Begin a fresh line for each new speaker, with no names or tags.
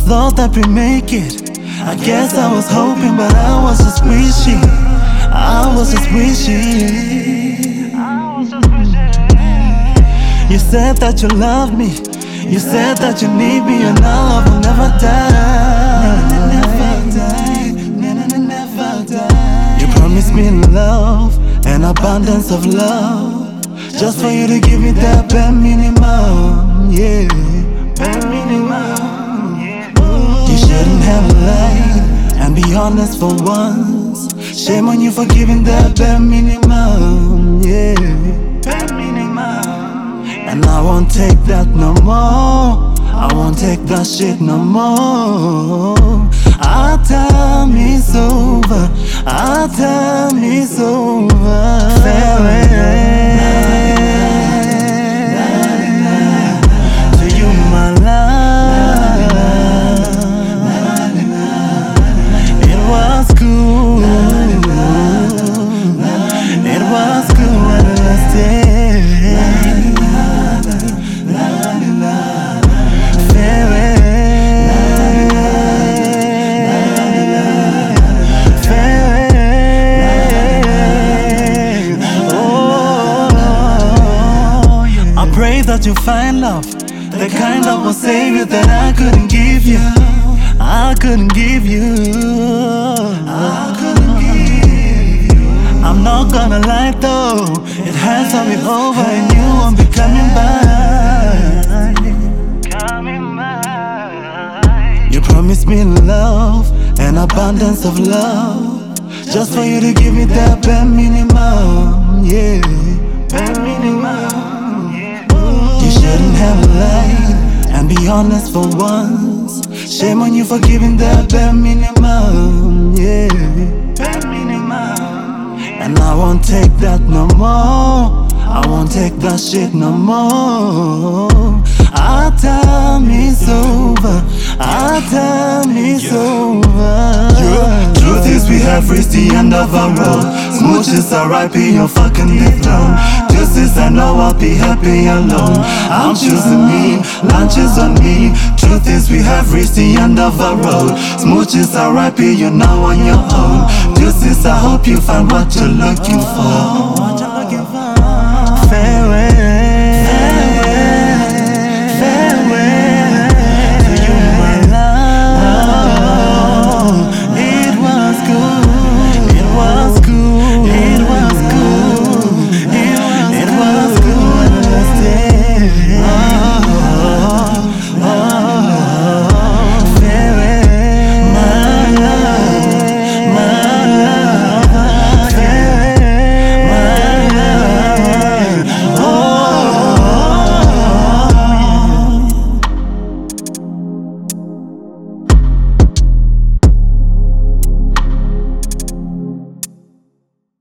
thought that we'd make it. I guess I was hoping, but I was just wishing. I was just wishing. You said that you love me. You said that you need me, and our love will never die. Never die. You promised me love, an abundance of love, just for you to give me that bare minimum, yeah. Bare minimum, yeah. You shouldn't have lied and be honest for once. Shame on you for giving that bare minimum, yeah. Bare minimum, and I won't take that no more. I won't take that shit no more. Our time is over. Our time is over. Farewell to you, my love. It was cool. It was cool when I stayed. Pray that you find love, the kind that will save you, that I couldn't give you. I couldn't give you. I couldn't give you. I'm not gonna lie though, it has all been over and you won't be coming back. You promised me love, an abundance of love, just for you to give me that bare minimum, yeah. Bare minimum. You shouldn't have lied and be honest for once. Shame on you for giving that bare minimum, yeah. Bare minimum, and I won't take that no more. I won't take that shit no more. Our time is over. Our time is over. Truth is we have reached the end of our road. Smooches are right in your fucking throne. Juices I know I'll be happy alone. I'm choosing me, lunches on me. Truth is we have reached the end of our road. Smooches are right, you're now on your own. Juices I hope you find what you're looking for.